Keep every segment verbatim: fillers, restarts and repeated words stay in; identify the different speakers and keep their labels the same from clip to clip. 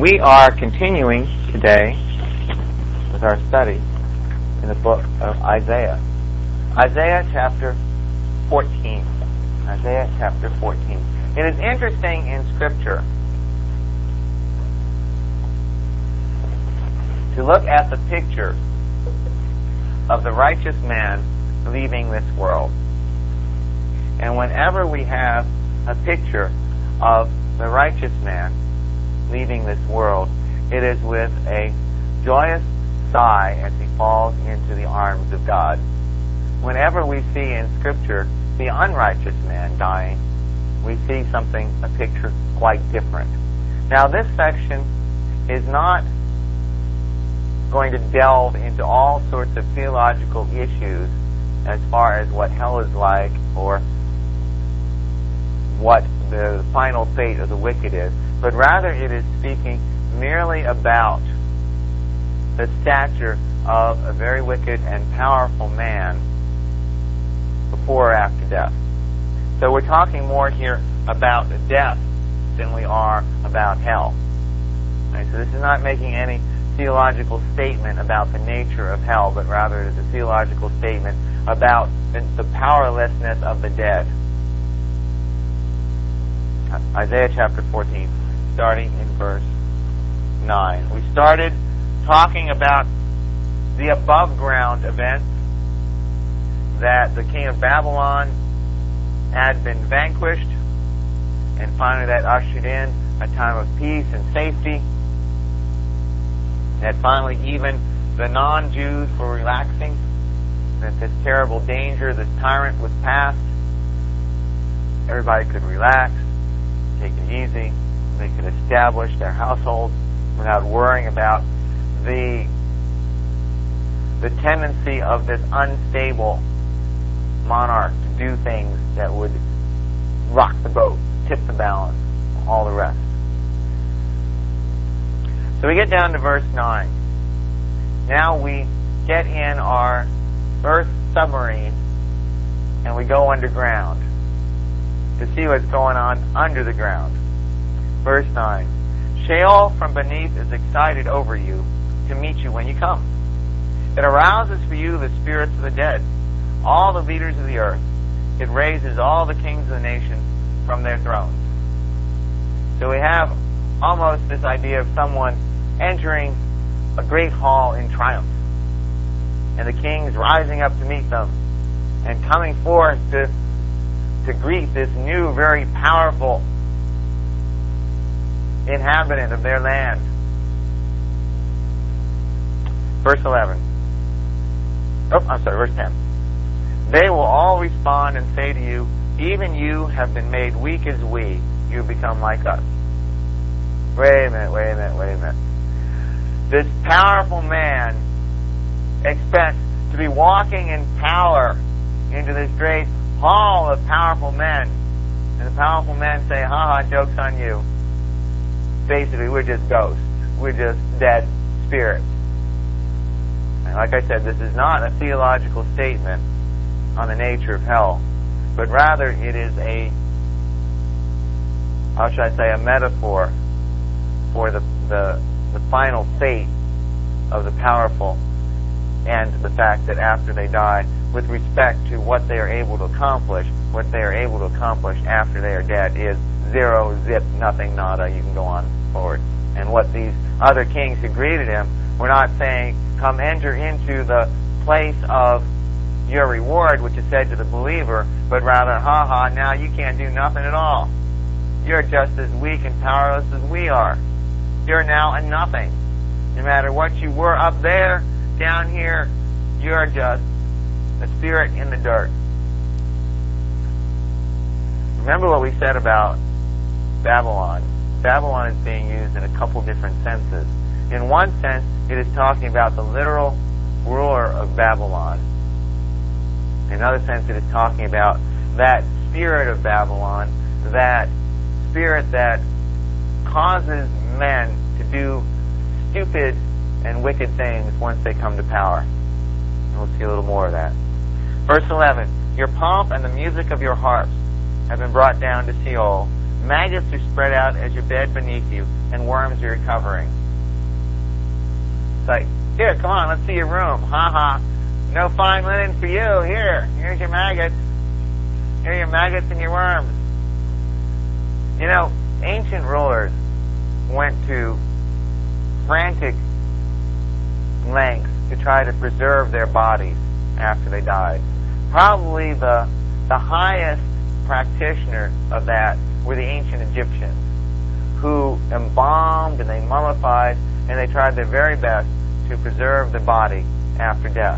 Speaker 1: We are continuing today with our study in the book of Isaiah. Isaiah chapter fourteen. Isaiah chapter fourteen. It is interesting in Scripture to look at the picture of the righteous man leaving this world. And whenever we have a picture of the righteous man leaving this world, it is with a joyous sigh as he falls into the arms of God. Whenever we see in Scripture the unrighteous man dying, we see something, a picture quite different. Now, this section is not going to delve into all sorts of theological issues as far as what hell is like or what the final fate of the wicked is, but rather it is speaking merely about the stature of a very wicked and powerful man before or after death. So we're talking more here about death than we are about hell. Right, so this is not making any theological statement about the nature of hell, but rather it is a theological statement about the, the powerlessness of the dead. Isaiah chapter fourteen, starting in verse nine. We started talking about the above ground events, that the king of Babylon had been vanquished, and finally that ushered in a time of peace and safety. That finally even the non-Jews were relaxing, that this terrible danger, this tyrant was past. Everybody could relax, take it easy. They could establish their households without worrying about the the tendency of this unstable monarch to do things that would rock the boat, tip the balance, all the rest. So we get down to verse nine. Now we get in our Earth submarine and we go underground to see what's going on under the ground. Verse nine. Sheol from beneath is excited over you to meet you when you come. It arouses for you the spirits of the dead, all the leaders of the earth. It raises all the kings of the nations from their thrones. So we have almost this idea of someone entering a great hall in triumph, and the kings rising up to meet them and coming forth to, to greet this new, very powerful inhabitant of their land. Verse eleven. Oh, I'm sorry, verse ten. They will all respond and say to you, even you have been made weak as we. You have become like us. Wait a minute, wait a minute, wait a minute. This powerful man expects to be walking in power into this great hall of powerful men. And the powerful men say, ha ha, joke's on you. Basically, we're just ghosts. We're just dead spirits. And like I said, this is not a theological statement on the nature of hell, but rather it is a, how should I say, a metaphor for the, the, the final fate of the powerful, and the fact that after they die, with respect to what they are able to accomplish, what they are able to accomplish after they are dead is zero, zip, nothing, nada, you can go on forward. And what these other kings who greeted him were not saying, come enter into the place of your reward, which is said to the believer, but rather, ha ha, now you can't do nothing at all. You're just as weak and powerless as we are. You're now a nothing. No matter what you were up there, down here, you're just a spirit in the dirt. Remember what we said about Babylon. Babylon is being used in a couple different senses. In one sense, it is talking about the literal ruler of Babylon. In another sense, it is talking about that spirit of Babylon, that spirit that causes men to do stupid and wicked things once they come to power. And we'll see a little more of that. Verse eleven. Your pomp and the music of your harps have been brought down to Sheol. Maggots are spread out as your bed beneath you, and worms are your covering. It's like, here, come on, let's see your room. Ha ha. No fine linen for you. Here, here's your maggots. Here are your maggots and your worms. You know, ancient rulers went to frantic lengths to try to preserve their bodies after they died. Probably the the highest practitioner of that were the ancient Egyptians, who embalmed and they mummified and they tried their very best to preserve the body after death.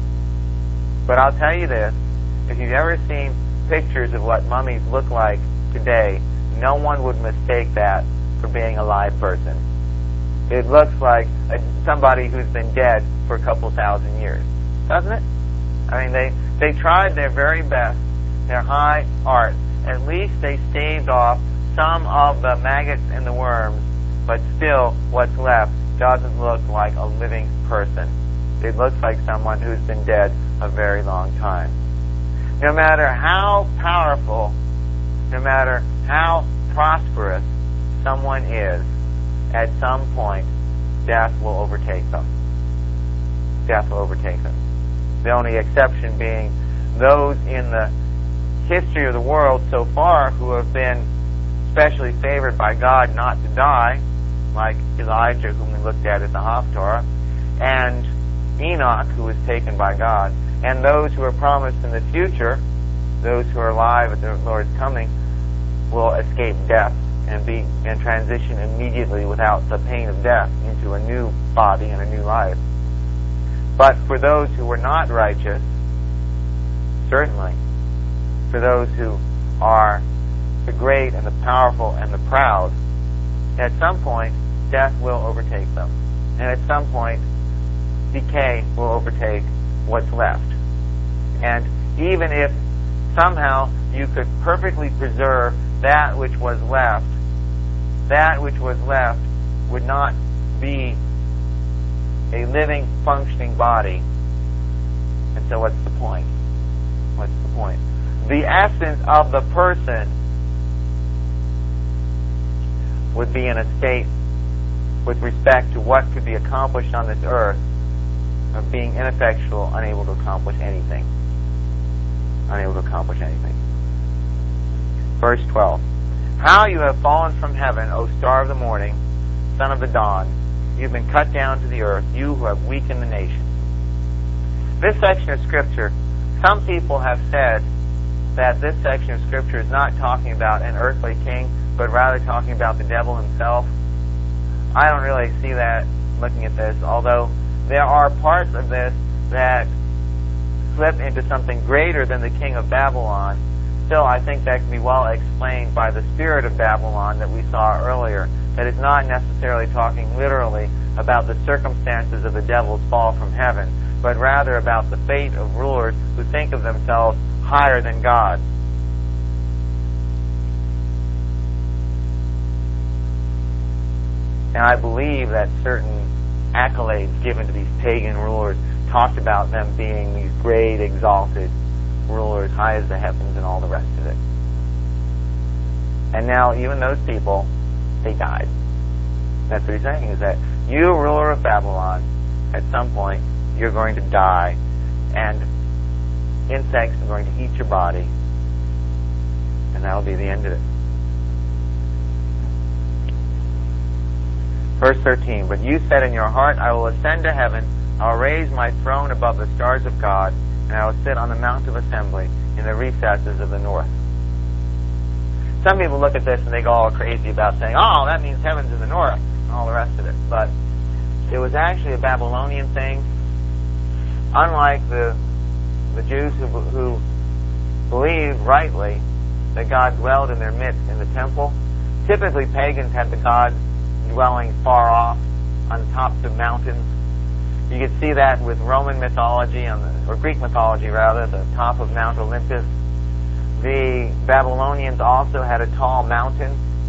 Speaker 1: But I'll tell you this, if you've ever seen pictures of what mummies look like today, no one would mistake that for being a live person. It looks like a, somebody who's been dead for a couple thousand years, doesn't it? I mean, they, they tried their very best, their high art. At least they staved off some of the maggots and the worms, but still what's left doesn't look like a living person. It looks like someone who's been dead a very long time. No matter how powerful, no matter how prosperous someone is, at some point, death will overtake them. Death will overtake them. The only exception being those in the history of the world so far who have been specially favored by God not to die, like Elijah, whom we looked at at the Haftarah, and Enoch, who was taken by God, and those who are promised in the future, those who are alive at the Lord's coming, will escape death and be and transition immediately without the pain of death into a new body and a new life. But for those who were not righteous, certainly, for those who are the great and the powerful and the proud, at some point, death will overtake them. And at some point, decay will overtake what's left. And even if somehow you could perfectly preserve that which was left, that which was left would not be a living, functioning body. And so what's the point? What's the point? The essence of the person would be in a state with respect to what could be accomplished on this earth of being ineffectual, unable to accomplish anything. Unable to accomplish anything. Verse twelve. How you have fallen from heaven, O star of the morning, son of the dawn. You've been cut down to the earth, you who have weakened the nations. This section of Scripture, some people have said that this section of Scripture is not talking about an earthly king, but rather talking about the devil himself. I don't really see that looking at this, although there are parts of this that slip into something greater than the king of Babylon. Still, I think that can be well explained by the spirit of Babylon that we saw earlier, that it's not necessarily talking literally about the circumstances of the devil's fall from heaven, but rather about the fate of rulers who think of themselves higher than God. And I believe that certain accolades given to these pagan rulers talked about them being these great, exalted rulers, high as the heavens and all the rest of it. And now even those people, they died. That's what he's saying, is that you, ruler of Babylon, at some point, you're going to die, and insects are going to eat your body, and that'll be the end of it. Verse thirteen, but you said in your heart, I will ascend to heaven, I will raise my throne above the stars of God, and I will sit on the mount of assembly in the recesses of the north. Some people look at this and they go all crazy about saying, oh, that means heaven's in the north, and all the rest of it. But it was actually a Babylonian thing. Unlike the the Jews who, who believed rightly that God dwelled in their midst in the temple, typically pagans had the God dwelling far off on tops of mountains. You could see that with Roman mythology, on the, or Greek mythology rather, the top of Mount Olympus. The Babylonians also had a tall mountain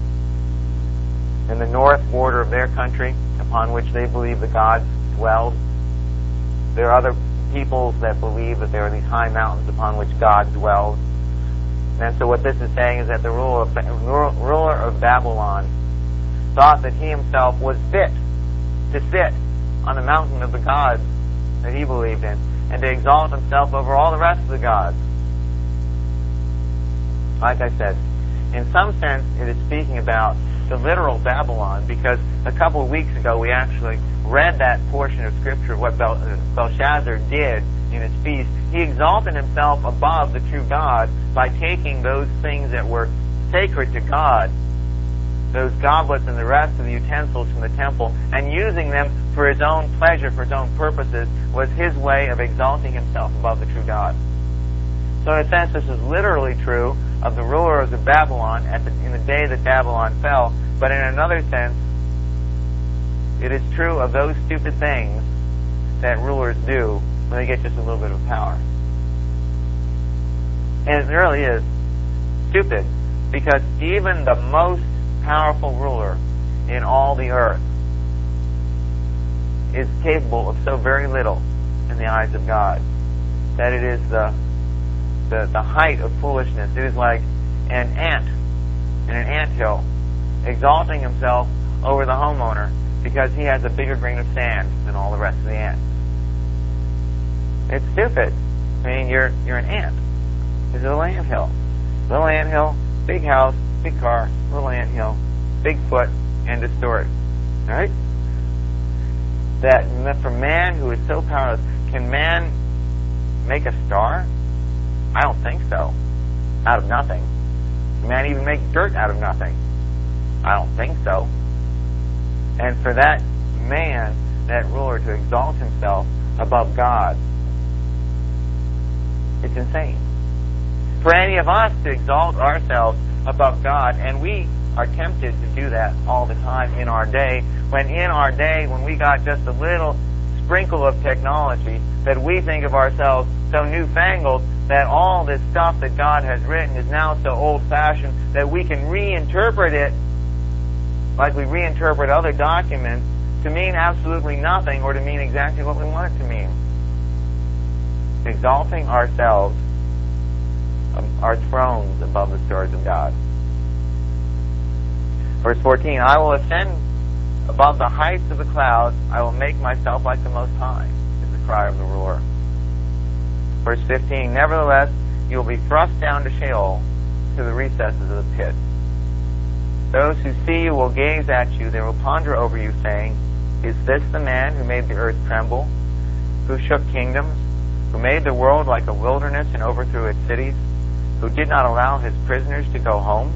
Speaker 1: in the north border of their country upon which they believed the gods dwelled. There are other peoples that believe that there are these high mountains upon which God dwells. And so what this is saying is that the ruler of, ruler of Babylon thought that he himself was fit to sit on the mountain of the gods that he believed in, and to exalt himself over all the rest of the gods. Like I said, in some sense it is speaking about the literal Babylon, because a couple of weeks ago we actually read that portion of Scripture of what Bel- Belshazzar did in his feast. He exalted himself above the true God by taking those things that were sacred to God, those goblets and the rest of the utensils from the temple, and using them for his own pleasure, for his own purposes, was his way of exalting himself above the true God. So in a sense, this is literally true of the rulers of Babylon at the, in the day that Babylon fell, but in another sense, it is true of those stupid things that rulers do when they get just a little bit of power. And it really is stupid, because even the most powerful ruler in all the earth is capable of so very little in the eyes of God that it is the the, the height of foolishness. It is like an ant in an anthill exalting himself over the homeowner because he has a bigger grain of sand than all the rest of the ants. It's stupid. I mean, you're you're an ant. It's a little anthill. Little anthill, big house, big car, little anthill, big foot, end of story. Right? That for man who is so powerless, can man make a star? I don't think so. Out of nothing. Can man even make dirt out of nothing? I don't think so. And for that man, that ruler, to exalt himself above God, it's insane. For any of us to exalt ourselves above God, and we are tempted to do that all the time in our day, when in our day, when we got just a little sprinkle of technology, that we think of ourselves so newfangled that all this stuff that God has written is now so old-fashioned that we can reinterpret it like we reinterpret other documents to mean absolutely nothing, or to mean exactly what we want it to mean. Exalting ourselves, um, our thrones above the stars of God. Verse fourteen, I will ascend above the heights of the clouds, I will make myself like the Most High, is the cry of the ruler. Verse fifteen, nevertheless, you will be thrust down to Sheol, to the recesses of the pit. Those who see you will gaze at you, they will ponder over you, saying, is this the man who made the earth tremble, who shook kingdoms, who made the world like a wilderness and overthrew its cities, who did not allow his prisoners to go home?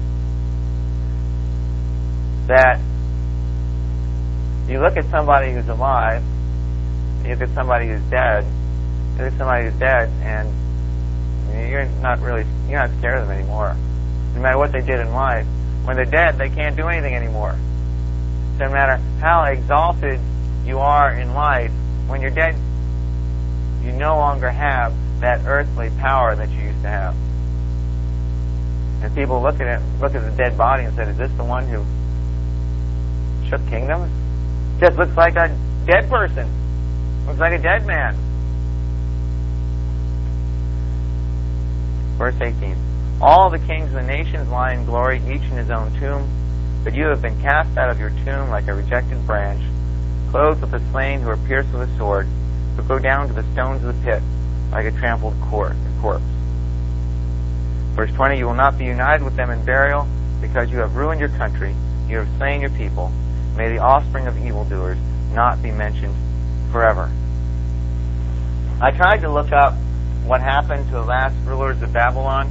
Speaker 1: That you look at somebody who's alive, you look at somebody who's dead, you look at somebody who's dead, and you're not really, you're not scared of them anymore. No matter what they did in life, when they're dead, they can't do anything anymore. So no matter how exalted you are in life, when you're dead, you no longer have that earthly power that you used to have. And people look at it, look at the dead body and say, is this the one who shook kingdoms? Just looks like a dead person. Looks like a dead man. Verse eighteen. All the kings of the nations lie in glory, each in his own tomb. But you have been cast out of your tomb like a rejected branch, clothed with the slain who are pierced with a sword, who go down to the stones of the pit like a trampled corpse. Verse twenty, you will not be united with them in burial, because you have ruined your country, you have slain your people. May the offspring of evildoers not be mentioned forever. I tried to look up what happened to the last rulers of Babylon.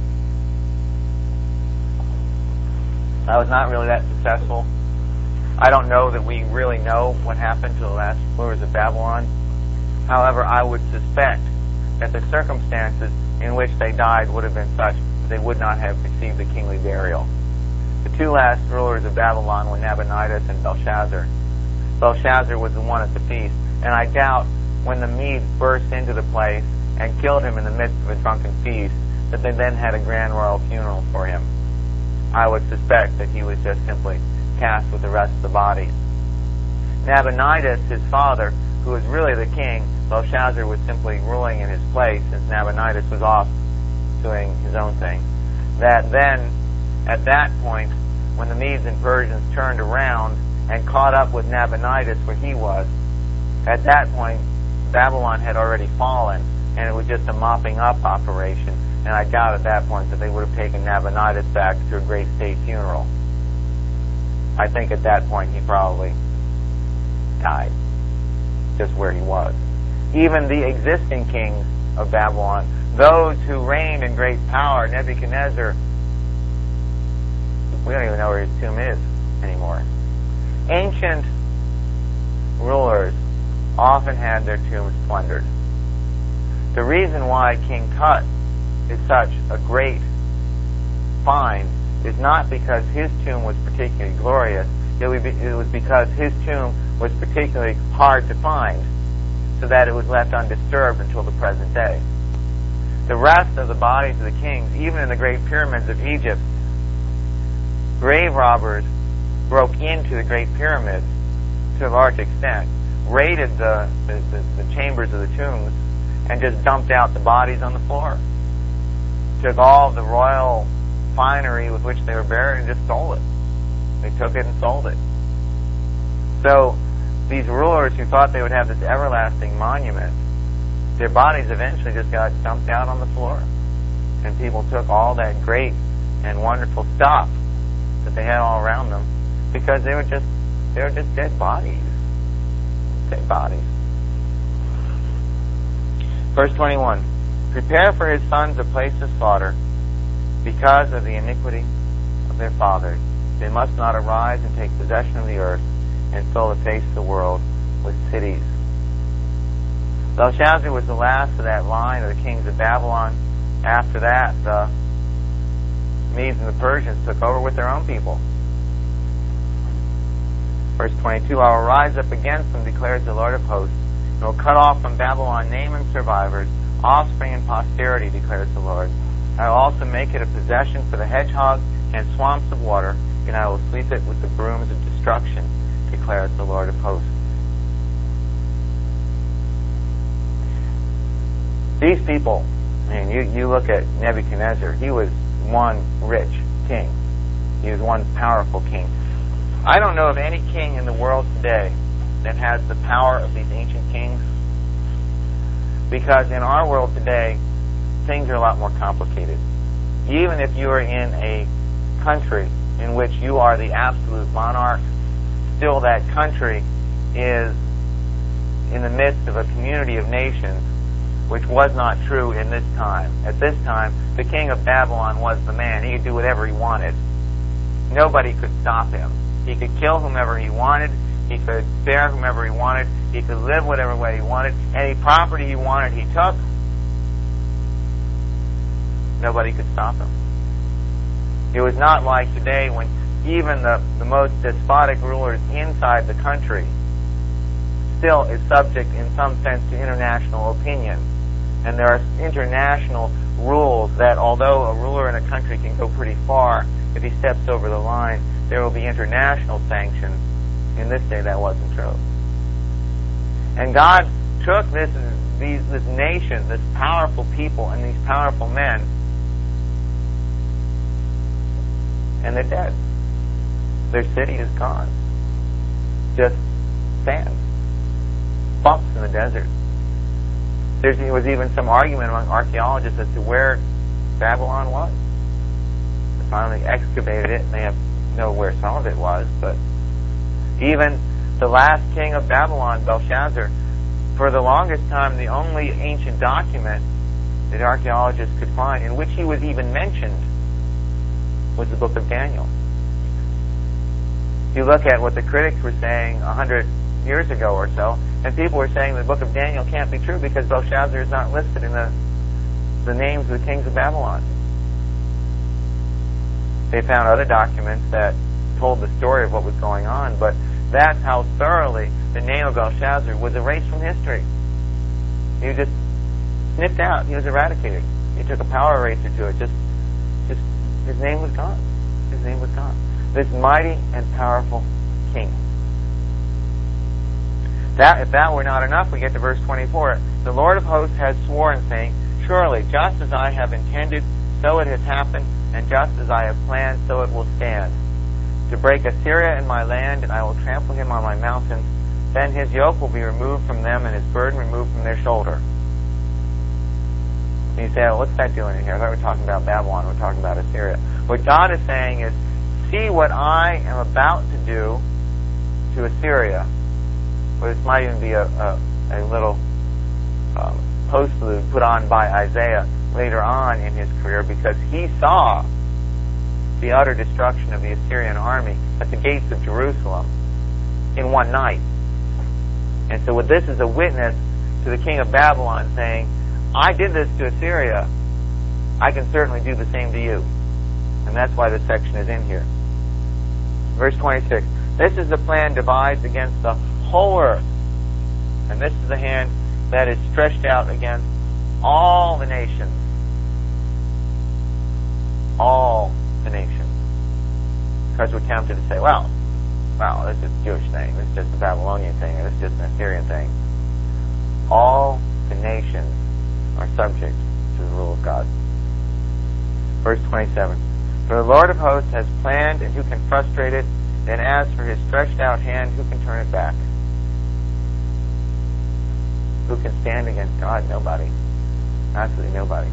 Speaker 1: I was not really that successful. I don't know that we really know what happened to the last rulers of Babylon. However, I would suspect that the circumstances in which they died would have been such that they would not have received the kingly burial. The two last rulers of Babylon were Nabonidus and Belshazzar. Belshazzar was the one at the feast, and I doubt when the Medes burst into the place and killed him in the midst of a drunken feast that they then had a grand royal funeral for him. I would suspect that he was just simply cast with the rest of the bodies. Nabonidus, his father, who was really the king, Belshazzar was simply ruling in his place since Nabonidus was off doing his own thing. That then, at that point, when the Medes and Persians turned around and caught up with Nabonidus where he was, at that point, Babylon had already fallen, and it was just a mopping up operation. And I doubt at that point that they would have taken Nabonidus back to a great state funeral. I think at that point he probably died, just where he was. Even the existing kings of Babylon, those who reigned in great power, Nebuchadnezzar, we don't even know where his tomb is anymore. Ancient rulers often had their tombs plundered. The reason why King Tut is such a great find is not because his tomb was particularly glorious. It was because his tomb was particularly hard to find, so that it was left undisturbed until the present day. The rest of the bodies of the kings, even in the great pyramids of Egypt, grave robbers broke into the great pyramids to a large extent, raided the, the, the, the chambers of the tombs, and just dumped out the bodies on the floor. Took all of the royal finery with which they were buried and just stole it. They took it and sold it. So these rulers who thought they would have this everlasting monument, their bodies eventually just got dumped out on the floor. And people took all that great and wonderful stuff that they had all around them because they were just they were just dead bodies. Dead bodies. Verse twenty-one. Prepare for his sons a place of slaughter because of the iniquity of their fathers. They must not arise and take possession of the earth and fill the face of the world with cities. Belshazzar was the last of that line of the kings of Babylon. After that, the Medes and the Persians took over with their own people. Verse twenty-two, I will rise up against them, declares the Lord of hosts, and will cut off from Babylon name and survivors, offspring and posterity, declares the Lord. I will also make it a possession for the hedgehog and swamps of water, and I will sweep it with the brooms of destruction, declares the Lord of hosts. These people, I mean, you, you look at Nebuchadnezzar, he was one rich king. He was one powerful king. I don't know of any king in the world today that has the power of these ancient kings, because in our world today, things are a lot more complicated. Even if you are in a country in which you are the absolute monarch, still that country is in the midst of a community of nations, which was not true in this time. At this time, the king of Babylon was the man. He could do whatever he wanted. Nobody could stop him. He could kill whomever he wanted. He could spare whomever he wanted. He could live whatever way he wanted. Any property he wanted, he took. Nobody could stop him. It was not like today when even the, the most despotic rulers inside the country still is subject in some sense to international opinion. And there are international rules that although a ruler in a country can go pretty far, if he steps over the line, there will be international sanctions. In this day, that wasn't true. And God took this, these, this nation, this powerful people, and these powerful men, and they're dead. Their city is gone. Just sand. Bumps in the desert. There was even some argument among archaeologists as to where Babylon was. They finally excavated it, and they have know where some of it was, but even the last king of Babylon, Belshazzar, for the longest time, the only ancient document that archaeologists could find in which he was even mentioned was the book of Daniel. You look at what the critics were saying a hundred years ago or so, and people were saying the book of Daniel can't be true because Belshazzar is not listed in the the names of the kings of Babylon. They found other documents that told the story of what was going on, but that's how thoroughly the name of Belshazzar was erased from history. He was just snipped out. He was eradicated. He took a power eraser to it. Just, just his name was gone. His name was gone. This mighty and powerful king. That, if that were not enough, we get to verse twenty-four. The Lord of hosts has sworn, saying, surely, just as I have intended so it has happened, and just as I have planned, so it will stand. To break Assyria in my land, and I will trample him on my mountains. Then his yoke will be removed from them, and his burden removed from their shoulder. And you say, oh, what's that doing in here? I thought we were talking about Babylon. We're talking about Assyria. What God is saying is, see what I am about to do to Assyria. Well, this might even be a, a, a little um, postlude put on by Isaiah later on in his career, because he saw the utter destruction of the Assyrian army at the gates of Jerusalem in one night. And so this is a witness to the king of Babylon saying, I did this to Assyria. I can certainly do the same to you. And that's why this section is in here. Verse twenty-six. This is the plan divides against the whole earth. And this is the hand that is stretched out against all the nations. All the nations. Because we're tempted to say, well, well, this is a Jewish thing. This is just a Babylonian thing. Or this is just an Assyrian thing. All the nations are subject to the rule of God. Verse twenty-seven. For the Lord of hosts has planned, and who can frustrate it? And as for his stretched out hand, who can turn it back? Who can stand against God? Nobody. Absolutely nobody.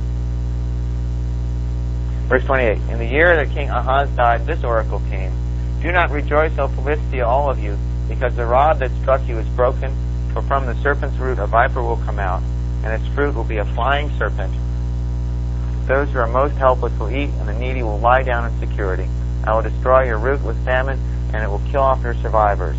Speaker 1: Verse twenty-eight. In the year that King Ahaz died, this oracle came. Do not rejoice, O Philistia, all of you, because the rod that struck you is broken, for from the serpent's root a viper will come out, and its fruit will be a flying serpent. Those who are most helpless will eat, and the needy will lie down in security. I will destroy your root with famine, and it will kill off your survivors.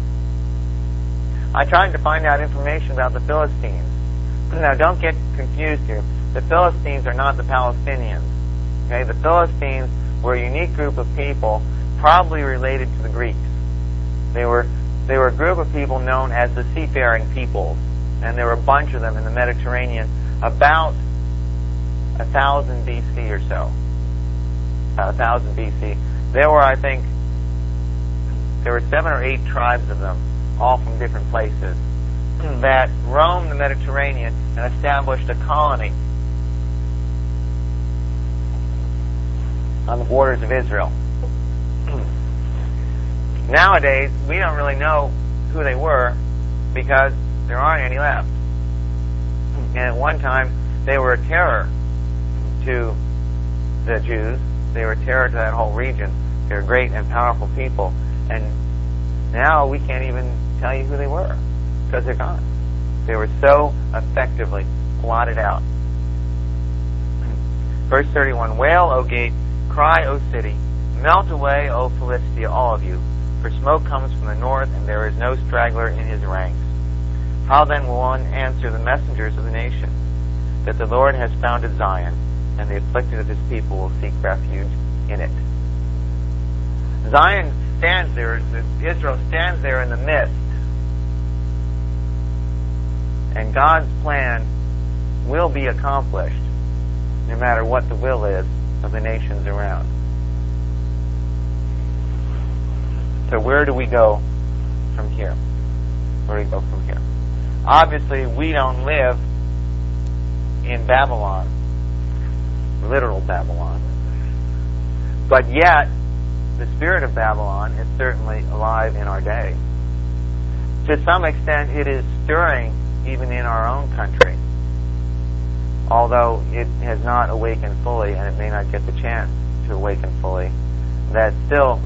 Speaker 1: I tried to find out information about the Philistines. Now, don't get confused here. The Philistines are not the Palestinians. Okay, the Philistines were a unique group of people, probably related to the Greeks. They were they were a group of people known as the seafaring peoples, and there were a bunch of them in the Mediterranean about a thousand B C or so. About a thousand B C. There were, I think, there were seven or eight tribes of them, all from different places, that roamed the Mediterranean and established a colony on the borders of Israel. Nowadays, we don't really know who they were because there aren't any left. And at one time, they were a terror to the Jews. They were a terror to that whole region. They were great and powerful people. And now we can't even tell you who they were because they're gone. They were so effectively blotted out. Verse thirty-one, Wail, O gate, cry, O city, melt away, O Philistia, all of you, for smoke comes from the north, and there is no straggler in his ranks. How then will one answer the messengers of the nation, that the Lord has founded Zion, and the afflicted of his people will seek refuge in it? Zion stands there, Israel stands there in the midst, and God's plan will be accomplished, no matter what the will is of the nations around. So where do we go from here? Where do we go from here? Obviously, we don't live in Babylon, literal Babylon. But yet, the spirit of Babylon is certainly alive in our day. To some extent, it is stirring even in our own country, although it has not awakened fully, and it may not get the chance to awaken fully. That still,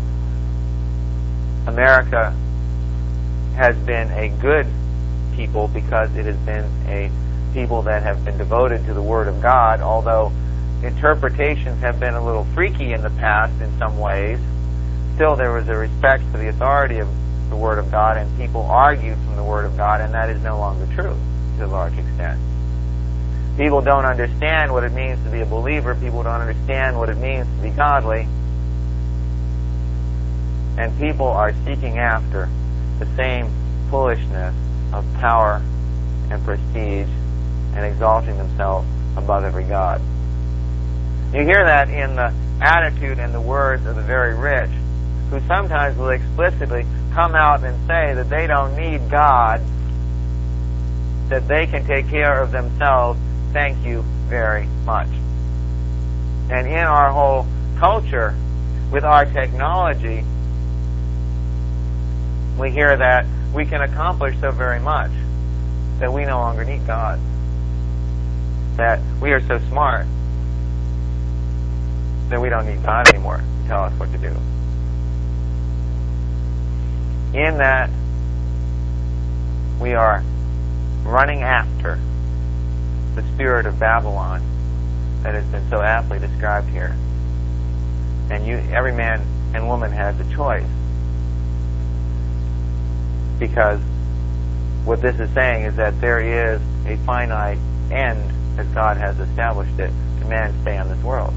Speaker 1: America has been a good people because it has been a people that have been devoted to the Word of God, although interpretations have been a little freaky in the past in some ways. Still, there was a respect for the authority of the Word of God, and people argued from the Word of God, and that is no longer true to a large extent. People don't understand what it means to be a believer. People don't understand what it means to be godly. And people are seeking after the same foolishness of power and prestige and exalting themselves above every god. You hear that in the attitude and the words of the very rich, who sometimes will explicitly come out and say that they don't need God, that they can take care of themselves. Thank you very much. And in our whole culture, with our technology, we hear that we can accomplish so very much that we no longer need God. That we are so smart that we don't need God anymore to tell us what to do. In that, we are running after the spirit of Babylon that has been so aptly described here. And you, every man and woman has a choice. Because what this is saying is that there is a finite end, as God has established it, to man stay on this world.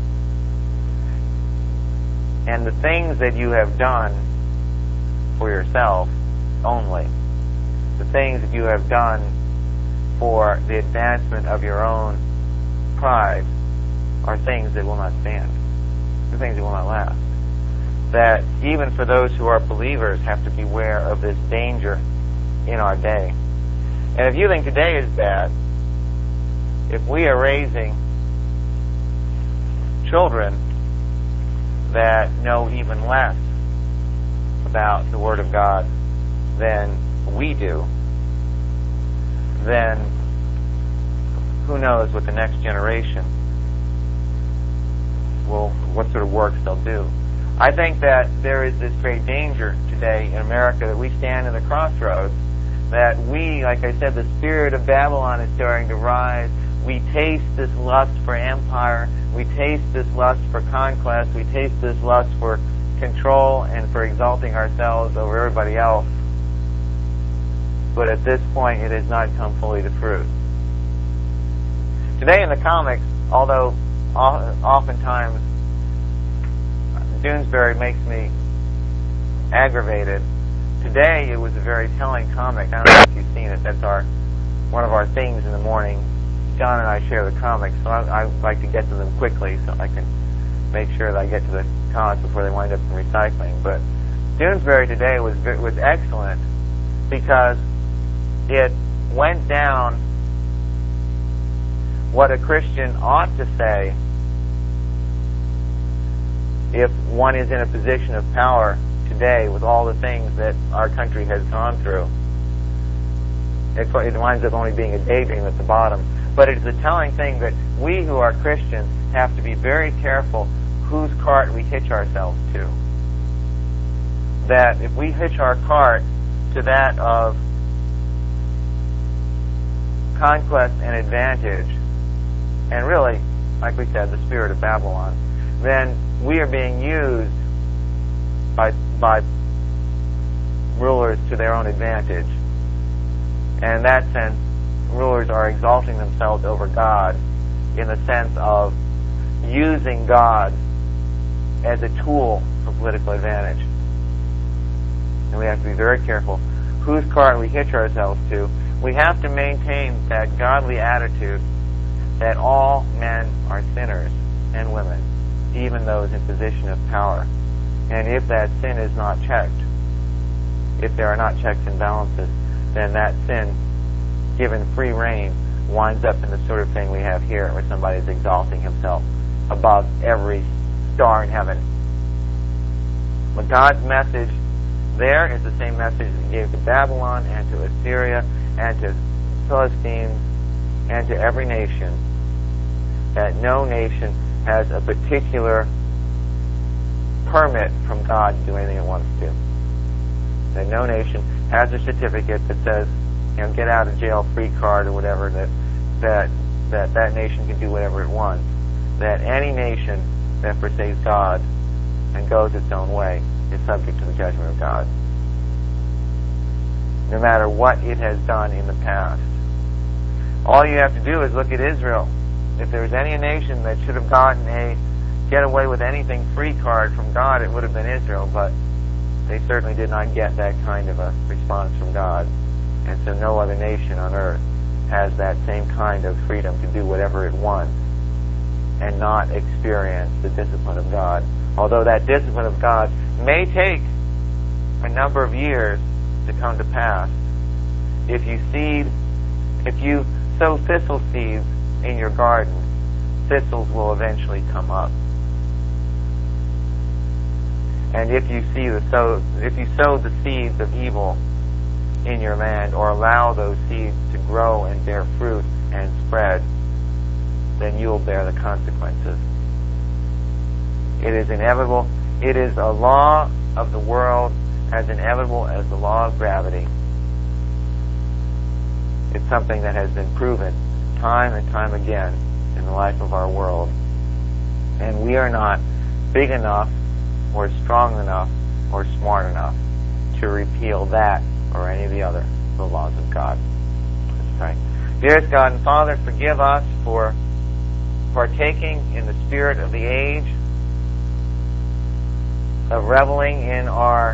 Speaker 1: And the things that you have done for yourself only, the things that you have done for the advancement of your own pride, are things that will not stand. They're things that will not last. That even for those who are believers have to beware of this danger in our day. And if you think today is bad, if we are raising children that know even less about the Word of God than we do, then who knows what the next generation will, what sort of works they'll do. I think that there is this great danger today in America that we stand in the crossroads, that we, like I said, the spirit of Babylon is starting to rise. We taste this lust for empire. We taste this lust for conquest. We taste this lust for control and for exalting ourselves over everybody else. But at this point, it has not come fully to fruit. Today in the comics, although oftentimes Doonesbury makes me aggravated, today it was a very telling comic. I don't know if you've seen it. That's our one of our things in the morning. John and I share the comics, so I, I like to get to them quickly so I can make sure that I get to the comics before they wind up in recycling. But Doonesbury today was was excellent because it went down what a Christian ought to say if one is in a position of power today with all the things that our country has gone through. It, it winds up only being a daydream at the bottom. But it is a telling thing that we who are Christians have to be very careful whose cart we hitch ourselves to. That if we hitch our cart to that of conquest and advantage, and really, like we said, the spirit of Babylon, then we are being used by by rulers to their own advantage. And in that sense, rulers are exalting themselves over God in the sense of using God as a tool for political advantage. And we have to be very careful whose cart we hitch ourselves to. We have to maintain that godly attitude that all men are sinners and women, even those in position of power. And if that sin is not checked, if there are not checks and balances, then that sin, given free rein, winds up in the sort of thing we have here, where somebody is exalting himself above every star in heaven. But God's message there is the same message that He gave to Babylon and to Assyria and to Philistines and to every nation, that no nation has a particular permit from God to do anything it wants to. That no nation has a certificate that says, you know, get out of jail free card or whatever, that that that that nation can do whatever it wants. That any nation that forsakes God and goes its own way is subject to the judgment of God, no matter what it has done in the past. All you have to do is look at Israel. If there was any nation that should have gotten a get away with anything free card from God, it would have been Israel, but they certainly did not get that kind of a response from God. And so no other nation on earth has that same kind of freedom to do whatever it wants and not experience the discipline of God. Although that discipline of God may take a number of years to come to pass. If you seed, if you sow thistle seeds in your garden, thistles will eventually come up. And if you see the sow, if you sow the seeds of evil in your land, or allow those seeds to grow and bear fruit and spread, then you will bear the consequences. It is inevitable. It is a law of the world as inevitable as the law of gravity. It's something that has been proven time and time again in the life of our world. And we are not big enough or strong enough or smart enough to repeal that or any of the other the laws of God. Let's pray. Dearest God and Father, forgive us for partaking in the spirit of the age, of reveling in our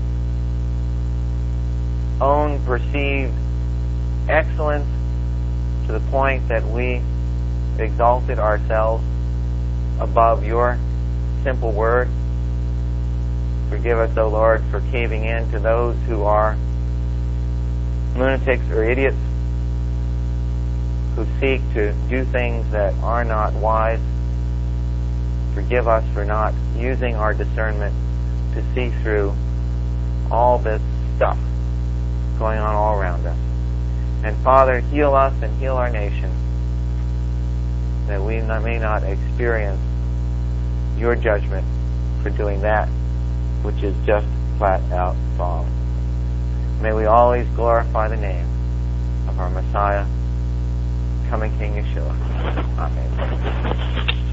Speaker 1: own perceived excellence to the point that we exalted ourselves above your simple word. Forgive us, O Lord, for caving in to those who are lunatics or idiots, who seek to do things that are not wise. Forgive us for not using our discernment to see through all this stuff going on all around us. And Father, heal us and heal our nation, that we may not experience your judgment for doing that which is just flat out wrong. May we always glorify the name of our Messiah, coming King Yeshua. Amen.